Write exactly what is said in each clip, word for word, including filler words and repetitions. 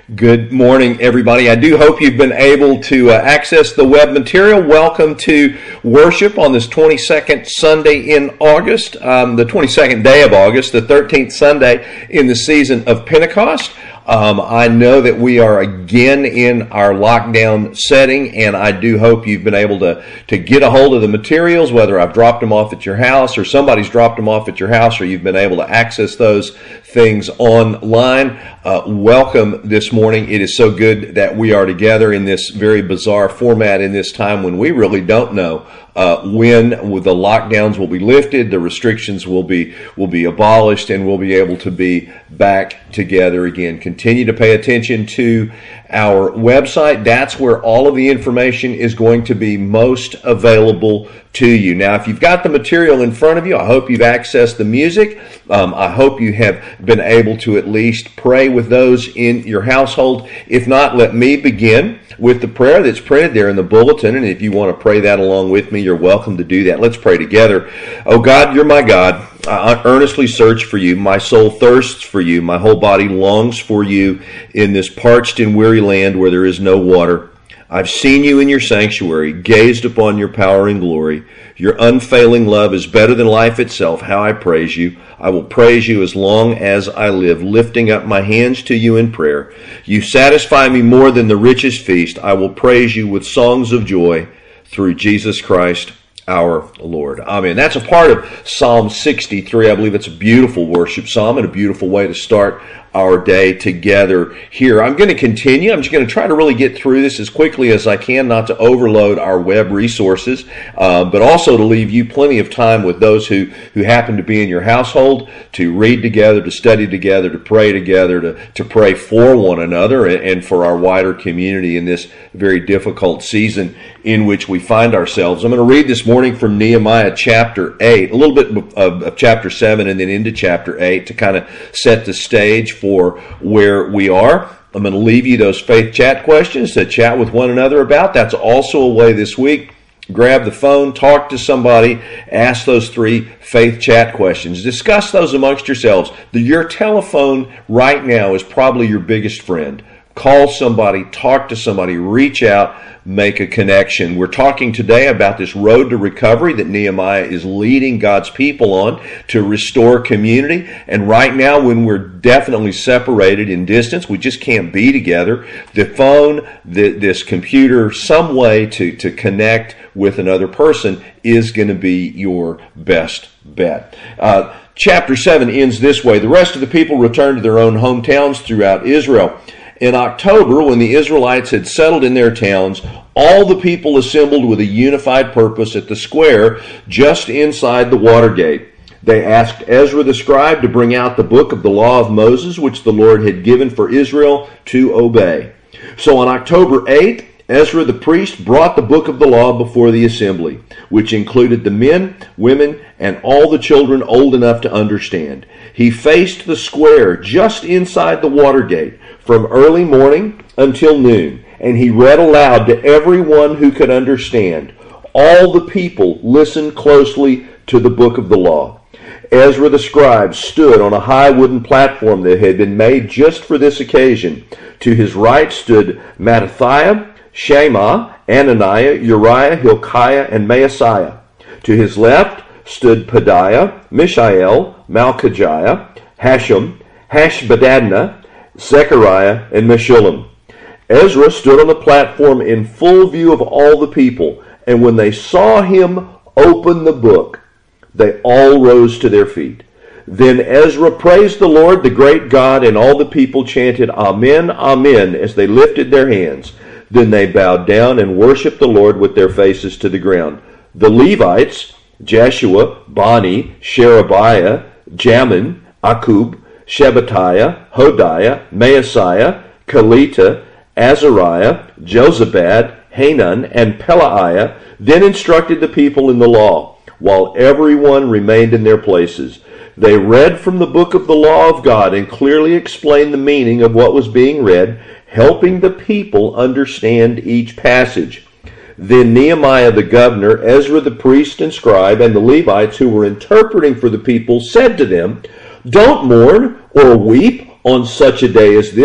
Good morning, everybody. I do hope you've been able to uh, access the web material. Welcome to worship on this twenty-second Sunday in August, um, the twenty-second day of August, the thirteenth Sunday in the season of Pentecost. Um, I know that we are again in our lockdown setting, and I do hope you've been able to, to get a hold of the materials, whether I've dropped them off at your house or somebody's dropped them off at your house, or you've been able to access those things online. Uh, welcome this morning. It is so good that we are together in this very bizarre format in this time when we really don't know Uh, when the lockdowns will be lifted, the restrictions will be will be abolished, and we'll be able to be back together again. Continue to pay attention to our website. That's where all of the information is going to be most available to you. Now, if you've got the material in front of you, I hope you've accessed the music. Um, I hope you have been able to at least pray with those in your household. If not, let me begin with the prayer that's printed there in the bulletin. And if you want to pray that along with me, you're welcome to do that. Let's pray together. Oh God, you're my God. I earnestly search for you. My soul thirsts for you. My whole body longs for you in this parched and weary land where there is no water. I've seen you in your sanctuary, gazed upon your power and glory. Your unfailing love is better than life itself. How I praise you. I will praise you as long as I live, lifting up my hands to you in prayer. You satisfy me more than the richest feast. I will praise you with songs of joy through Jesus Christ, our Lord. Amen. That's a part of Psalm sixty-three. I believe it's a beautiful worship psalm and a beautiful way to start our day together here. I'm going to continue. I'm just going to try to really get through this as quickly as I can, not to overload our web resources, uh, but also to leave you plenty of time with those who, who happen to be in your household to read together, to study together, to pray together, to, to pray for one another and, and for our wider community in this very difficult season in which we find ourselves. I'm going to read this morning from Nehemiah chapter eight, a little bit of, of chapter seven and then into chapter eight to kind of set the stage for where we are. I'm going to leave you those faith chat questions to chat with one another about. That's also a way this week. Grab the phone, talk to somebody, ask those three faith chat questions. Discuss those amongst yourselves. Your telephone right now is probably your biggest friend. Call somebody, talk to somebody, reach out, make a connection. We're talking today about this road to recovery that Nehemiah is leading God's people on to restore community. And right now, when we're definitely separated in distance, we just can't be together. The phone, the, this computer, some way to, to connect with another person is going to be your best bet. Uh, chapter seven ends this way. The rest of the people returned to their own hometowns throughout Israel. In October, when the Israelites had settled in their towns, all the people assembled with a unified purpose at the square just inside the water gate. They asked Ezra the scribe to bring out the book of the law of Moses, which the Lord had given for Israel to obey. So on October eighth, Ezra the priest brought the book of the law before the assembly, which included the men, women, and all the children old enough to understand. He faced the square just inside the water gate from early morning until noon, and he read aloud to everyone who could understand. All the people listened closely to the book of the law. Ezra the scribe stood on a high wooden platform that had been made just for this occasion. To his right stood Mattithiah, Shema, Ananiah, Uriah, Hilkiah, and Maaseiah. To his left stood Pedaiah, Mishael, Malchijah, Hashem, Hashbaddanah, Zechariah, and Meshullam. Ezra stood on the platform in full view of all the people, and when they saw him open the book, they all rose to their feet. Then Ezra praised the Lord, the great God, and all the people chanted, Amen, Amen, as they lifted their hands. Then they bowed down and worshiped the Lord with their faces to the ground. The Levites, Jeshua, Bani, Sherebiah, Jamin, Akub, Shebbatiah, Hodiah, Maaseiah, Kelita, Azariah, Jozabad, Hanan, and Pelaiah then instructed the people in the law, while everyone remained in their places. They read from the book of the law of God and clearly explained the meaning of what was being read, helping the people understand each passage. Then Nehemiah the governor, Ezra the priest and scribe, and the Levites who were interpreting for the people said to them, Don't mourn or weep on such a day as this,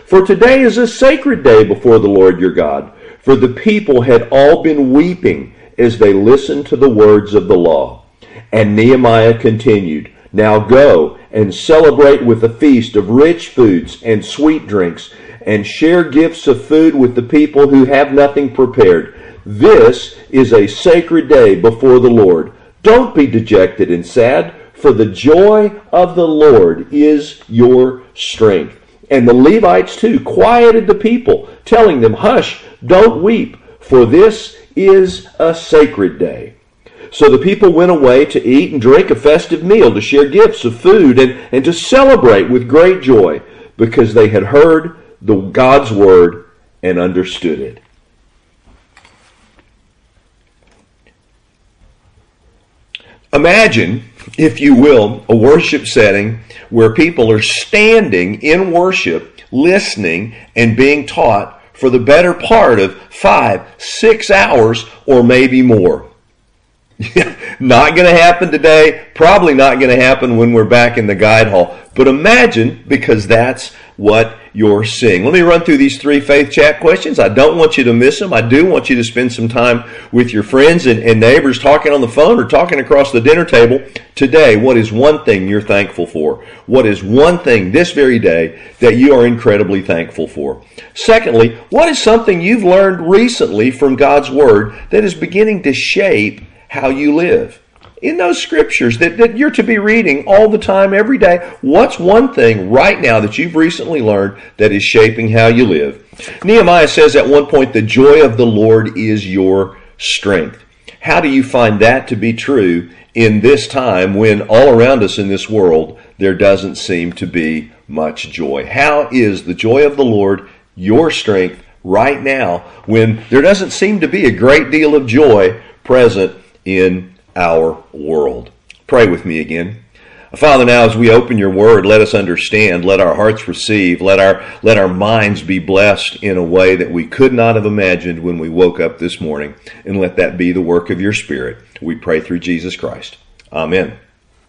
For today is a sacred day before the Lord your God. For the people had all been weeping as they listened to the words of the law. And Nehemiah continued, Now go and celebrate with a feast of rich foods and sweet drinks, and share gifts of food with the people who have nothing prepared. This is a sacred day before the Lord. Don't be dejected and sad, for the joy of the Lord is your strength. And the Levites too quieted the people, telling them, Hush, don't weep, for this is a sacred day. So the people went away to eat and drink a festive meal, to share gifts of food, and, and to celebrate with great joy, because they had heard the God's word and understood it. Imagine, if you will, a worship setting where people are standing in worship, listening, and being taught for the better part of five, six hours, or maybe more. Not going to happen today, probably not going to happen when we're back in the guide hall. But imagine, because that's what you're seeing. Let me run through these three faith chat questions. I don't want you to miss them. I do want you to spend some time with your friends and, and neighbors talking on the phone or talking across the dinner table. Today, what is one thing you're thankful for? What is one thing this very day that you are incredibly thankful for? Secondly, what is something you've learned recently from God's Word that is beginning to shape how you live? In those scriptures that, that you're to be reading all the time, every day, what's one thing right now that you've recently learned that is shaping how you live? Nehemiah says at one point, the joy of the Lord is your strength. How do you find that to be true in this time when all around us in this world there doesn't seem to be much joy? How is the joy of the Lord your strength right now when there doesn't seem to be a great deal of joy present in our world? Pray with me again. Father, now as we open your word, let us understand, let our hearts receive, let our let our minds be blessed in a way that we could not have imagined when we woke up this morning, and let that be the work of your Spirit. We pray through Jesus Christ. Amen.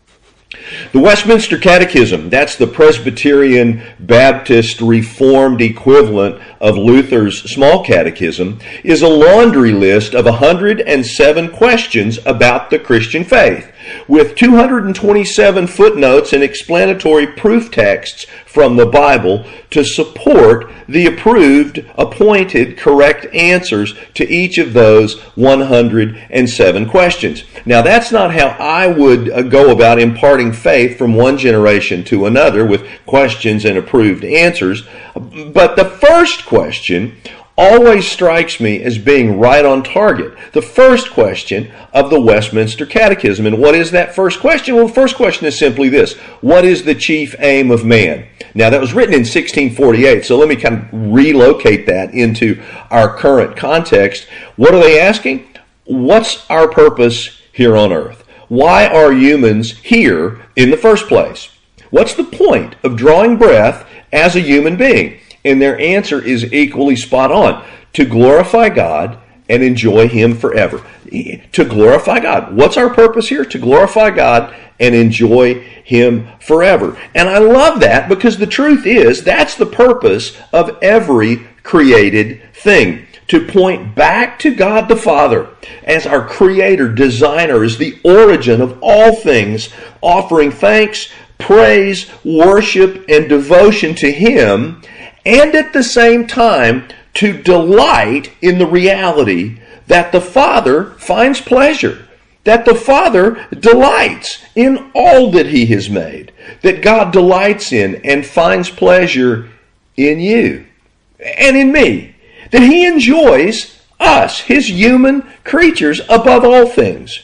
The Westminster Catechism, that's the Presbyterian Baptist Reformed equivalent of Luther's Small Catechism, is a laundry list of one hundred seven questions about the Christian faith, with two hundred twenty-seven footnotes and explanatory proof texts from the Bible to support the approved, appointed, correct answers to each of those one hundred seven questions. Now, that's not how I would go about imparting faith from one generation to another with questions and approved answers, but the first question always strikes me as being right on target. The first question of the Westminster Catechism. And what is that first question? Well, the first question is simply this: what is the chief aim of man? Now, that was written in sixteen forty-eight, so let me kind of relocate that into our current context. What are they asking? What's our purpose here on earth? Why are humans here in the first place? What's the point of drawing breath as a human being? And their answer is equally spot on: to glorify God and enjoy Him forever. To glorify God. What's our purpose here? To glorify God and enjoy Him forever. And I love that, because the truth is that's the purpose of every created thing. To point back to God the Father as our creator, designer, as the origin of all things, offering thanks, praise, worship, and devotion to Him, and at the same time to delight in the reality that the Father finds pleasure, that the Father delights in all that He has made, that God delights in and finds pleasure in you and in me, that He enjoys us, His human creatures, above all things.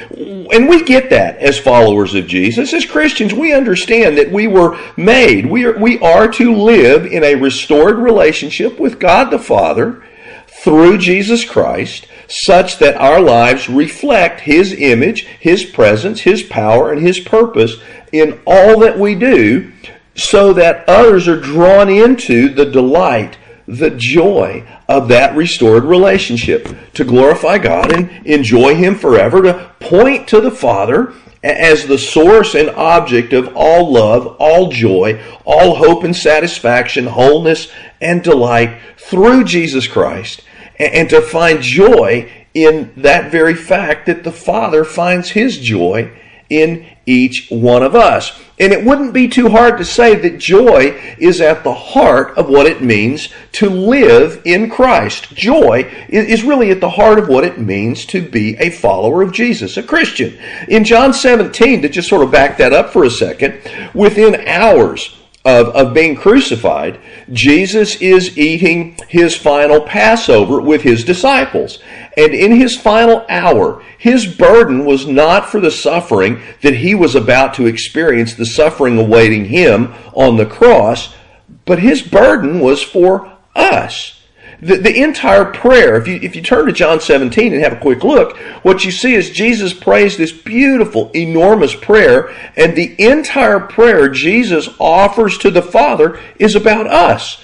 And we get that as followers of Jesus. As Christians, we understand that we were made, we are, we are to live in a restored relationship with God the Father through Jesus Christ, such that our lives reflect His image, His presence, His power, and His purpose in all that we do, so that others are drawn into the delight the joy of that restored relationship, to glorify God and enjoy Him forever, to point to the Father as the source and object of all love, all joy, all hope and satisfaction, wholeness and delight through Jesus Christ, and to find joy in that very fact that the Father finds His joy in each one of us. And it wouldn't be too hard to say that joy is at the heart of what it means to live in Christ. Joy is really at the heart of what it means to be a follower of Jesus, a Christian. In John seventeen, to just sort of back that up for a second, within hours Of, of being crucified, Jesus is eating His final Passover with His disciples. And in His final hour, His burden was not for the suffering that He was about to experience, the suffering awaiting Him on the cross, but His burden was for us. The, the entire prayer, if you, if you turn to John seventeen and have a quick look, what you see is Jesus prays this beautiful, enormous prayer, and the entire prayer Jesus offers to the Father is about us.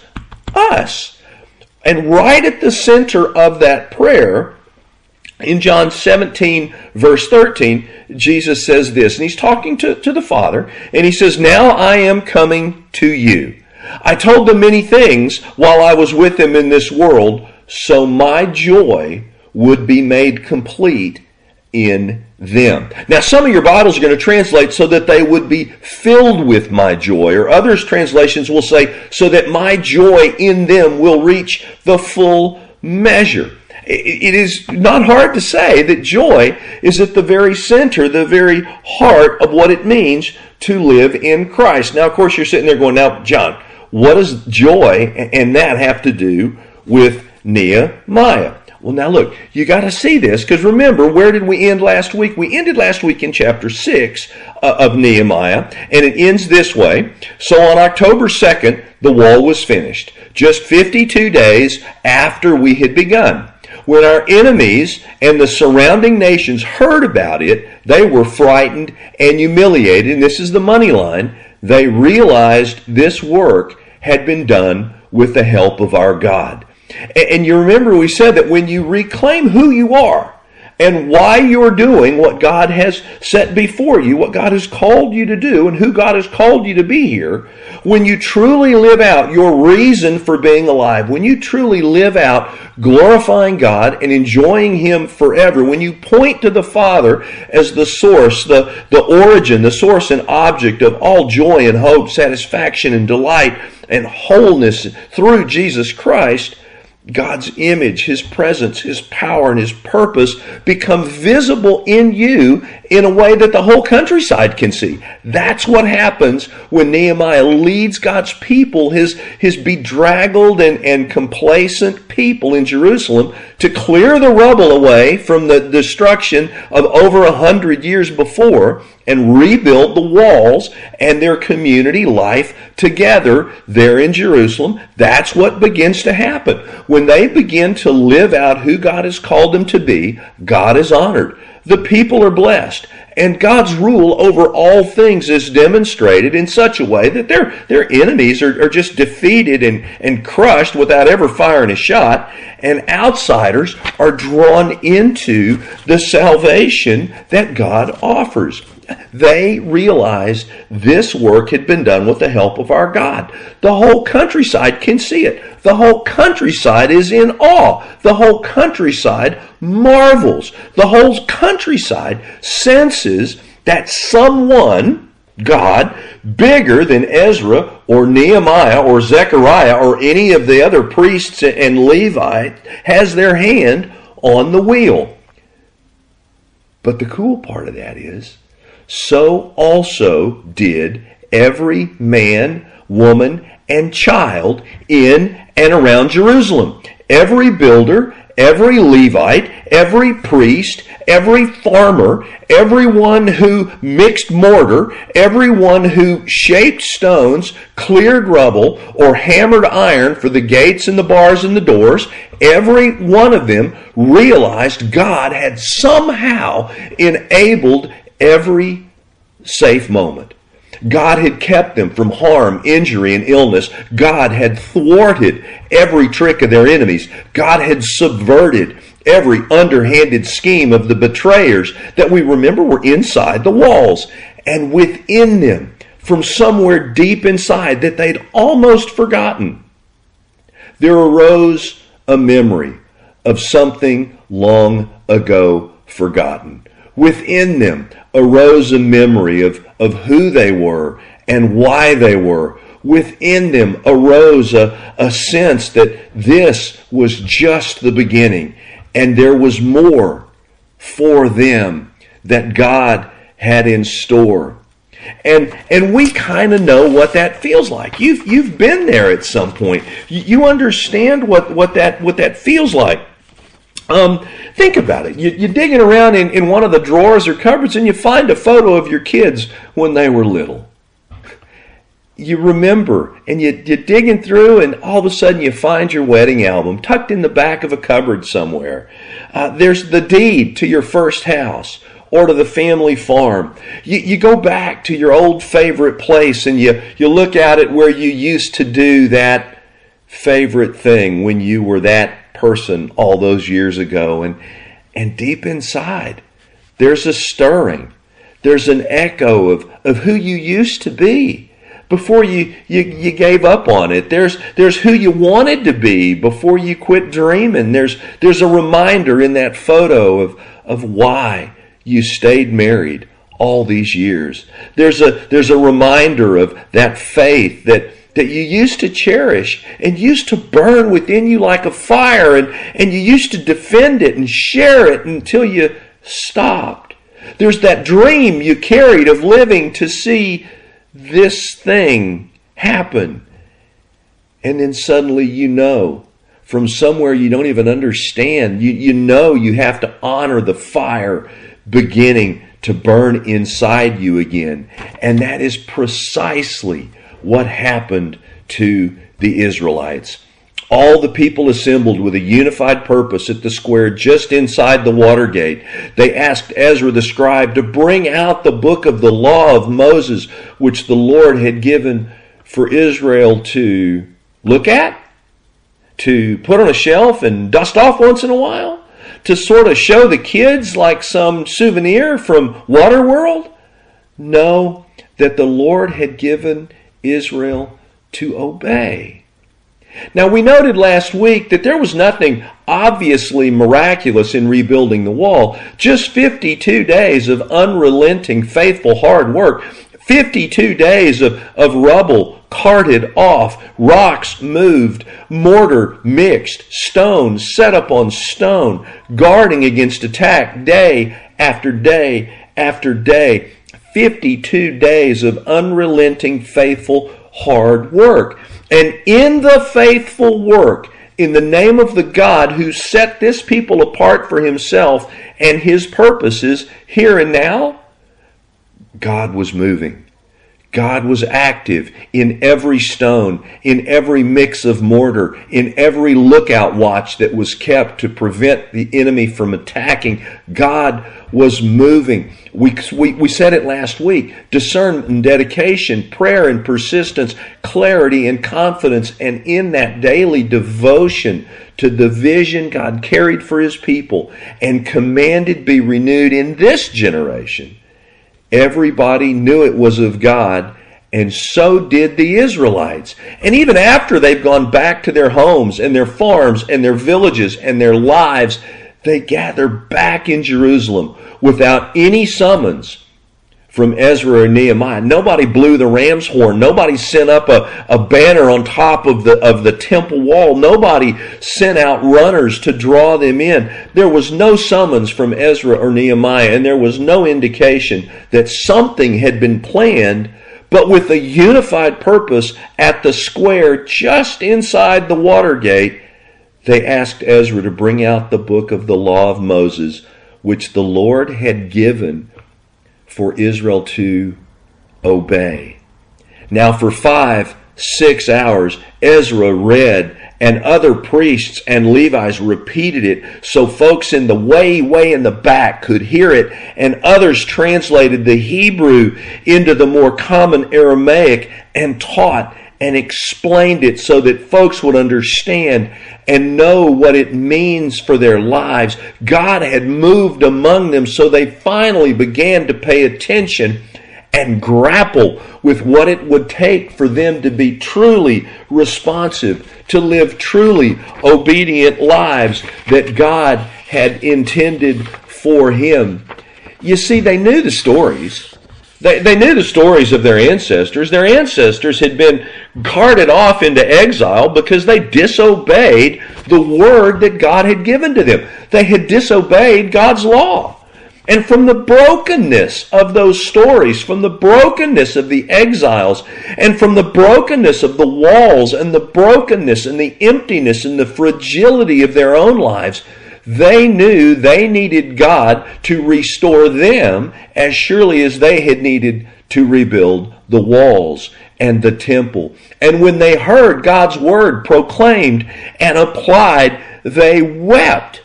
Us. And right at the center of that prayer, in John seventeen, verse thirteen, Jesus says this, and He's talking to, to the Father, and He says, "Now I am coming to you. I told them many things while I was with them in this world, so my joy would be made complete in them." Now, some of your Bibles are going to translate so that they would be filled with my joy, or others translations will say so that my joy in them will reach the full measure. It is not hard to say that joy is at the very center, the very heart of what it means to live in Christ. Now, of course, you're sitting there going, "Now, John, what does joy and that have to do with Nehemiah?" Well, now look, you got to see this, because remember, where did we end last week? We ended last week in chapter six uh, of Nehemiah, and it ends this way. "So on October second, the wall was finished, just fifty-two days after we had begun. When our enemies and the surrounding nations heard about it, they were frightened and humiliated." And this is the money line. "They realized this work had been done with the help of our God." And you remember we said that when you reclaim who you are and why you're doing what God has set before you, what God has called you to do, and who God has called you to be here, when you truly live out your reason for being alive, when you truly live out glorifying God and enjoying Him forever, when you point to the Father as the source, the, the origin, the source and object of all joy and hope, satisfaction and delight and wholeness through Jesus Christ, God's image, His presence, His power, and His purpose become visible in you in a way that the whole countryside can see. That's what happens when Nehemiah leads God's people, his, his bedraggled and, and complacent people in Jerusalem, to clear the rubble away from the destruction of over a hundred years before and rebuild the walls and their community life together there in Jerusalem. That's what begins to happen. When they begin to live out who God has called them to be, God is honored. The people are blessed. And God's rule over all things is demonstrated in such a way that their, their enemies are, are just defeated and, and crushed without ever firing a shot. And outsiders are drawn into the salvation that God offers. They realized this work had been done with the help of our God. The whole countryside can see it. The whole countryside is in awe. The whole countryside marvels. The whole countryside senses that someone, God, bigger than Ezra or Nehemiah or Zechariah or any of the other priests and Levites, has their hand on the wheel. But the cool part of that is, so also did every man, woman, and child in and around Jerusalem. Every builder, every Levite, every priest, every farmer, everyone who mixed mortar, everyone who shaped stones, cleared rubble, or hammered iron for the gates and the bars and the doors, every one of them realized God had somehow enabled every safe moment. God had kept them from harm, injury, and illness. God had thwarted every trick of their enemies. God had subverted every underhanded scheme of the betrayers that we remember were inside the walls. And within them, from somewhere deep inside that they'd almost forgotten, there arose a memory of something long ago forgotten. Within them arose a memory of, of who they were and why they were. Within them arose a, a sense that this was just the beginning and there was more for them that God had in store. And and we kind of know what that feels like. You've you've been there at some point. You, you understand what, what that what that feels like. Um, think about it. You, you're digging around in, in one of the drawers or cupboards and you find a photo of your kids when they were little. You remember, and you, you're digging through, and all of a sudden you find your wedding album tucked in the back of a cupboard somewhere. Uh, there's the deed to your first house or to the family farm. You, you go back to your old favorite place and you, you look at it where you used to do that favorite thing when you were that person all those years ago. And, and deep inside, there's a stirring. There's an echo of, of who you used to be before you, you, you gave up on it. There's, there's who you wanted to be before you quit dreaming. There's, there's a reminder in that photo of, of why you stayed married all these years. There's a, there's a reminder of that faith that, that you used to cherish and used to burn within you like a fire, and, and you used to defend it and share it until you stopped. There's that dream you carried of living to see this thing happen. And then suddenly you know, from somewhere you don't even understand, you, you know you have to honor the fire beginning to burn inside you again. And that is precisely what happened to the Israelites. All the people assembled with a unified purpose at the square just inside the water gate. They asked Ezra the scribe to bring out the book of the law of Moses, which the Lord had given for Israel to look at, to put on a shelf and dust off once in a while, to sort of show the kids like some souvenir from Waterworld. No, that the Lord had given Israel to obey. Now, we noted last week that there was nothing obviously miraculous in rebuilding the wall. Just fifty-two days of unrelenting, faithful, hard work. fifty-two days of, of rubble carted off, rocks moved, mortar mixed, stones set up on stone, guarding against attack day after day after day. fifty-two days of unrelenting, faithful, hard work. And in the faithful work, in the name of the God who set this people apart for himself and his purposes here and now, God was moving. God was active in every stone, in every mix of mortar, in every lookout watch that was kept to prevent the enemy from attacking. God was moving. We, we, we said it last week. Discernment and dedication, prayer and persistence, clarity and confidence, and in that daily devotion to the vision God carried for his people and commanded be renewed in this generation. Everybody knew it was of God, and so did the Israelites. And even after they've gone back to their homes and their farms and their villages and their lives, they gather back in Jerusalem without any summons from Ezra or Nehemiah. Nobody blew the ram's horn. Nobody sent up a, a banner on top of the, of the temple wall. Nobody sent out runners to draw them in. There was no summons from Ezra or Nehemiah, and there was no indication that something had been planned, but with a unified purpose at the square just inside the water gate, they asked Ezra to bring out the book of the law of Moses, which the Lord had given for Israel to obey. Now for five, six hours, Ezra read and other priests and Levites repeated it so folks in the way, way in the back could hear it, and others translated the Hebrew into the more common Aramaic and taught and explained it so that folks would understand and know what it means for their lives. God had moved among them, so they finally began to pay attention and grapple with what it would take for them to be truly responsive, to live truly obedient lives that God had intended for him. You see, they knew the stories. They, they knew the stories of their ancestors. Their ancestors had been carted off into exile because they disobeyed the word that God had given to them. They had disobeyed God's law. And from the brokenness of those stories, from the brokenness of the exiles, and from the brokenness of the walls, and the brokenness and the emptiness and the fragility of their own lives, they knew they needed God to restore them as surely as they had needed to rebuild the walls and the temple. And when they heard God's word proclaimed and applied, they wept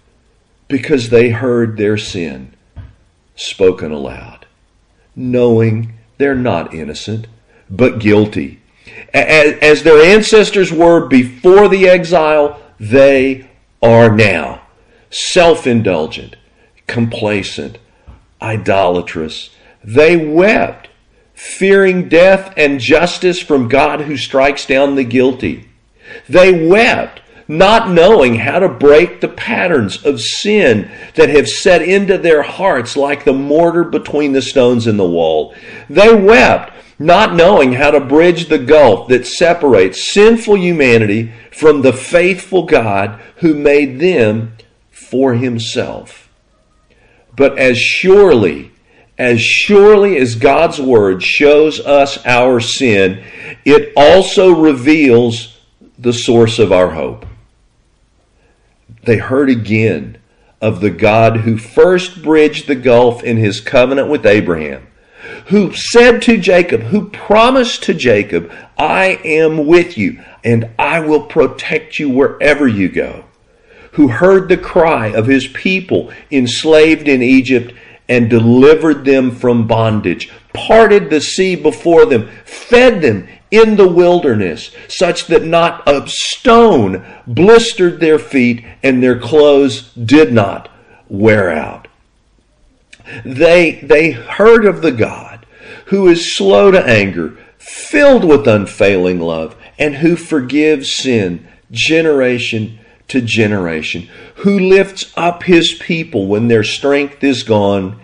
because they heard their sin spoken aloud, knowing they're not innocent, but guilty. As their ancestors were before the exile, they are now. Self-indulgent, complacent, idolatrous. They wept, fearing death and justice from God who strikes down the guilty. They wept, not knowing how to break the patterns of sin that have set into their hearts like the mortar between the stones in the wall. They wept, not knowing how to bridge the gulf that separates sinful humanity from the faithful God who made them for himself. But as surely, as surely as God's word shows us our sin, it also reveals the source of our hope. They heard again of the God who first bridged the gulf in his covenant with Abraham, who said to Jacob, who promised to Jacob, I am with you and I will protect you wherever you go, who heard the cry of his people enslaved in Egypt and delivered them from bondage, parted the sea before them, fed them in the wilderness, such that not a stone blistered their feet and their clothes did not wear out. They, they heard of the God who is slow to anger, filled with unfailing love, and who forgives sin generation to generation, who lifts up his people when their strength is gone,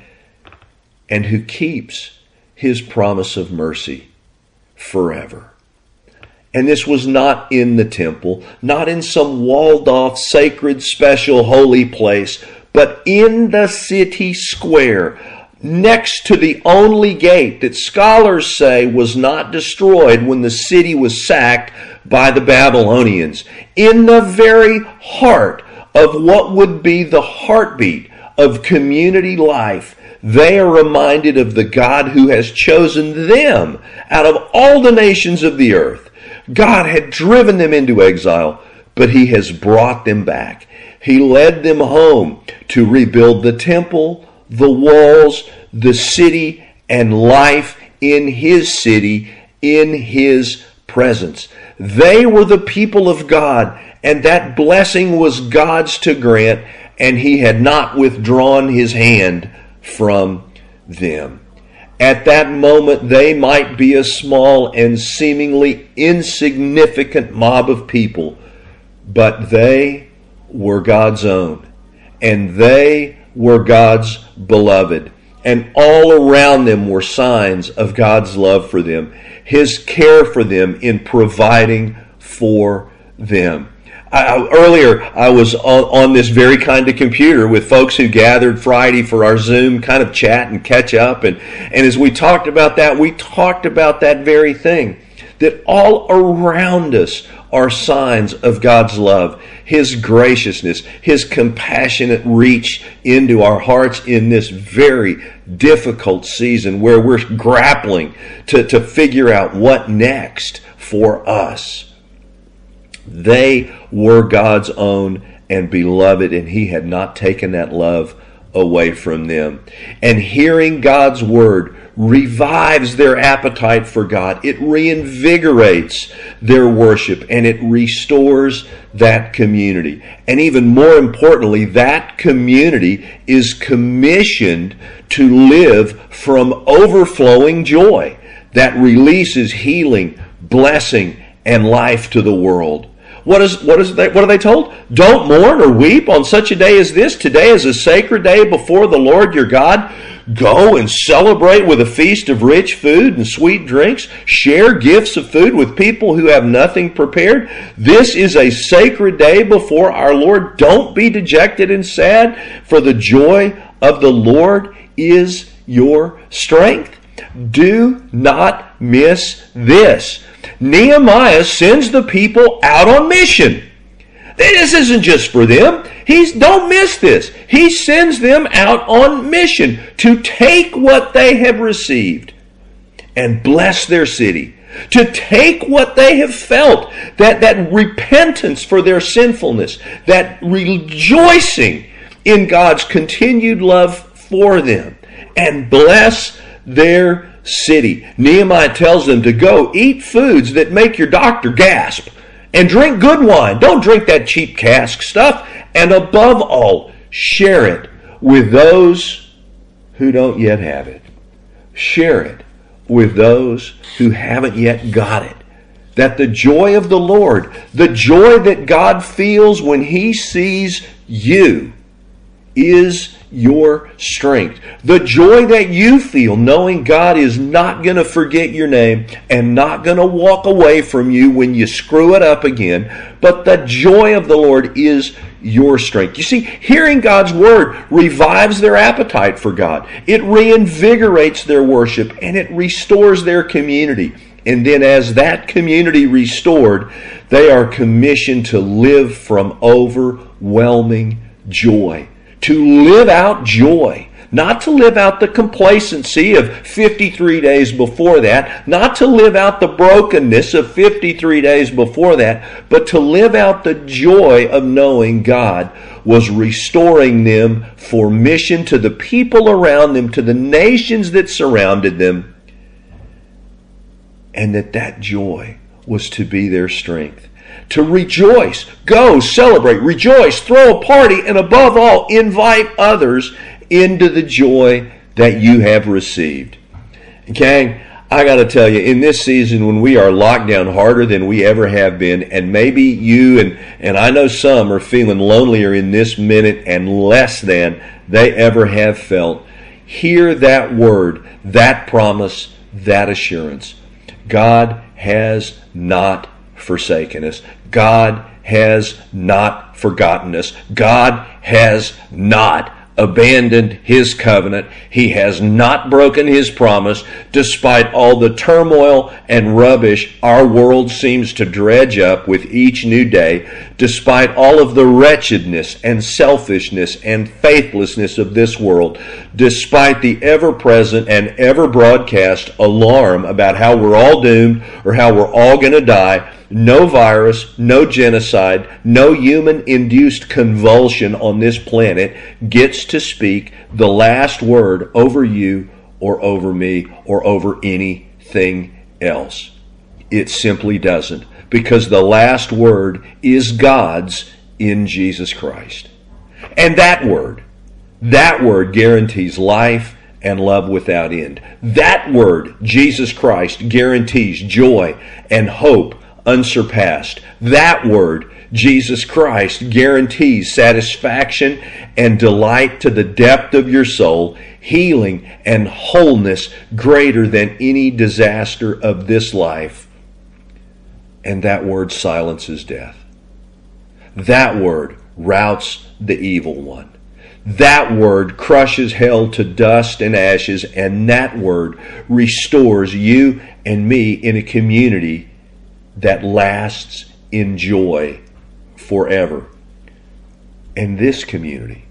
and who keeps his promise of mercy forever. And this was not in the temple, not in some walled-off, sacred, special, holy place, but in the city square, next to the only gate that scholars say was not destroyed when the city was sacked by the Babylonians, in the very heart of what would be the heartbeat of community life. They are reminded of the God who has chosen them out of all the nations of the earth. God had driven them into exile, but he has brought them back. He led them home to rebuild the temple, the walls, the city, and life in his city, in his presence. They were the people of God, and that blessing was God's to grant, and he had not withdrawn his hand from them. At that moment, they might be a small and seemingly insignificant mob of people, but they were God's own, and they were God's beloved, and all around them were signs of God's love for them, his care for them in providing for them. I, earlier, I was on, on this very kind of computer with folks who gathered Friday for our Zoom kind of chat and catch up. And, and as we talked about that, we talked about that very thing, that all around us are signs of God's love, his graciousness, his compassionate reach into our hearts in this very difficult season where we're grappling to, to figure out what next for us. They were God's own and beloved, and He had not taken that love away from them. And hearing God's word revives their appetite for God. It reinvigorates their worship, and it restores that community. And even more importantly, that community is commissioned to live from overflowing joy that releases healing, blessing, and life to the world. What is what is they, what are they told? Don't mourn or weep on such a day as this. Today is a sacred day before the Lord your God. Go and celebrate with a feast of rich food and sweet drinks. Share gifts of food with people who have nothing prepared. This is a sacred day before our Lord. Don't be dejected and sad, for the joy of the Lord is your strength. Do not miss this. Nehemiah sends the people out on mission. This isn't just for them. He's, don't miss this. He sends them out on mission to take what they have received and bless their city. To take what they have felt, that, that repentance for their sinfulness, that rejoicing in God's continued love for them, and bless their city. Nehemiah tells them to go eat foods that make your doctor gasp and drink good wine. Don't drink that cheap cask stuff. And above all, share it with those who don't yet have it. Share it with those who haven't yet got it. That the joy of the Lord, the joy that God feels when He sees you, is your strength. The joy that you feel knowing God is not going to forget your name and not going to walk away from you when you screw it up again, but the joy of the Lord is your strength. You see, hearing God's word revives their appetite for God. It reinvigorates their worship, and it restores their community. And then as that community restored, they are commissioned to live from overwhelming joy. To live out joy, not to live out the complacency of fifty-three days before that, not to live out the brokenness of fifty-three days before that, but to live out the joy of knowing God was restoring them for mission to the people around them, to the nations that surrounded them, and that that joy was to be their strength. To rejoice, go, celebrate, rejoice, throw a party, and above all, invite others into the joy that you have received. Okay, I got to tell you, in this season when we are locked down harder than we ever have been, and maybe you and, and I know some are feeling lonelier in this minute and less than they ever have felt, hear that word, that promise, that assurance. God has not forsaken us. God has not forgotten us. God has not abandoned His covenant. He has not broken His promise, despite all the turmoil and rubbish our world seems to dredge up with each new day, despite all of the wretchedness and selfishness and faithlessness of this world, despite the ever-present and ever-broadcast alarm about how we're all doomed or how we're all going to die. No virus, no genocide, no human-induced convulsion on this planet gets to speak the last word over you or over me or over anything else. It simply doesn't, because the last word is God's in Jesus Christ. And that word, that word guarantees life and love without end. That word, Jesus Christ, guarantees joy and hope unsurpassed. That word, Jesus Christ, guarantees satisfaction and delight to the depth of your soul, healing and wholeness greater than any disaster of this life. And that word silences death. That word routs the evil one. That word crushes hell to dust and ashes, and that word restores you and me in a community that lasts in joy forever. And this community,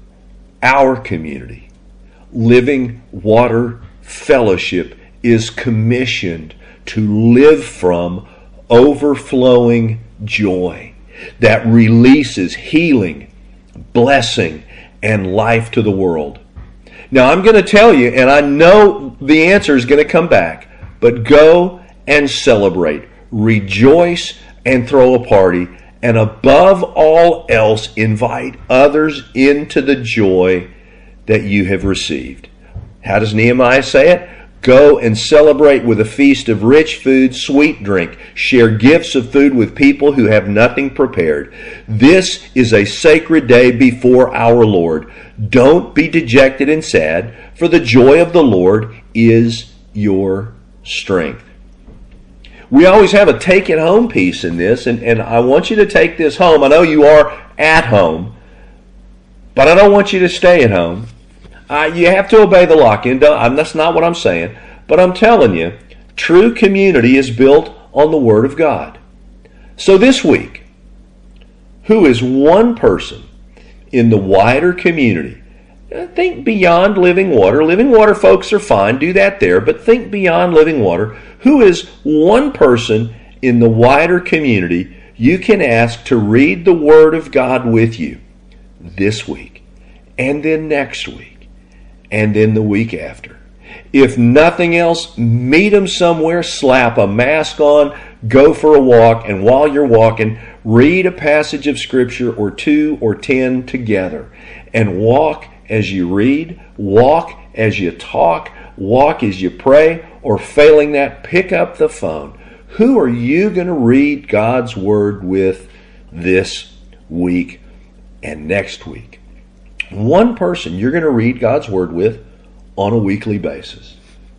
our community, Living Water Fellowship, is commissioned to live from overflowing joy that releases healing, blessing, and life to the world. Now, I'm going to tell you, and I know the answer is going to come back, but go and celebrate, rejoice, and throw a party, and above all else, invite others into the joy that you have received. How does Nehemiah say it? Go and celebrate with a feast of rich food, sweet drink. Share gifts of food with people who have nothing prepared. This is a sacred day before our Lord. Don't be dejected and sad, for the joy of the Lord is your strength. We always have a take-it-home piece in this, and, and I want you to take this home. I know you are at home, but I don't want you to stay at home. Uh, you have to obey the lock-in. That's not what I'm saying. But I'm telling you, true community is built on the Word of God. So this week, who is one person in the wider community? Think beyond Living Water. Living Water folks are fine. Do that there. But think beyond Living Water. Who is one person in the wider community you can ask to read the Word of God with you this week, and then next week, and then the week after? If nothing else, meet them somewhere, slap a mask on, go for a walk, and while you're walking, read a passage of Scripture or two or ten together. And walk as you read, walk as you talk, walk as you pray, or failing that, pick up the phone. Who are you going to read God's Word with this week and next week? One person you're going to read God's Word with on a weekly basis.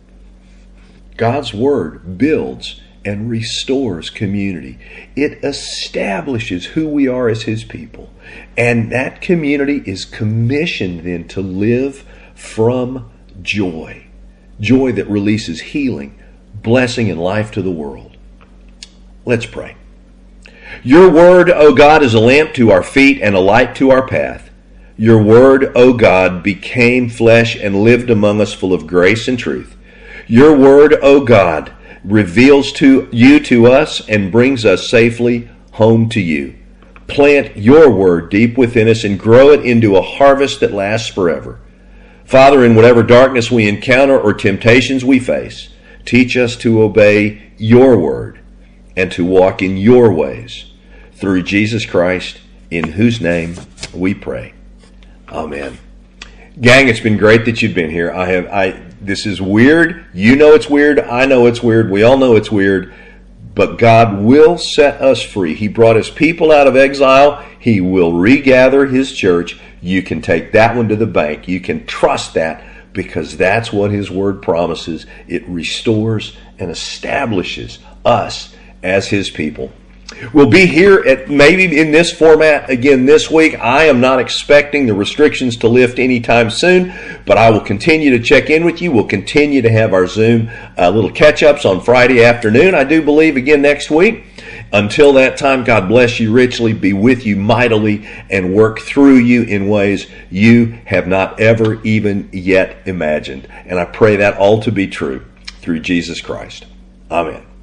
God's Word builds and restores community. It establishes who we are as His people. And that community is commissioned then to live from joy. Joy that releases healing, blessing, and life to the world. Let's pray. Your Word, O God, is a lamp to our feet and a light to our path. Your Word, O God, became flesh and lived among us full of grace and truth. Your Word, O God, reveals to you to us and brings us safely home to you. Plant your Word deep within us and grow it into a harvest that lasts forever. Father, in whatever darkness we encounter or temptations we face, teach us to obey your Word and to walk in your ways. Through Jesus Christ, in whose name we pray. Amen. Gang, it's been great that you've been here. I have I this is weird. You know it's weird. I know it's weird. We all know it's weird. But God will set us free. He brought his people out of exile. He will regather his church. You can take that one to the bank. You can trust that, because that's what his word promises. It restores and establishes us as his people. We'll be here at maybe in this format again this week. I am not expecting the restrictions to lift anytime soon, but I will continue to check in with you. We'll continue to have our Zoom uh, little catch-ups on Friday afternoon, I do believe, again next week. Until that time, God bless you richly, be with you mightily, and work through you in ways you have not ever even yet imagined. And I pray that all to be true through Jesus Christ. Amen.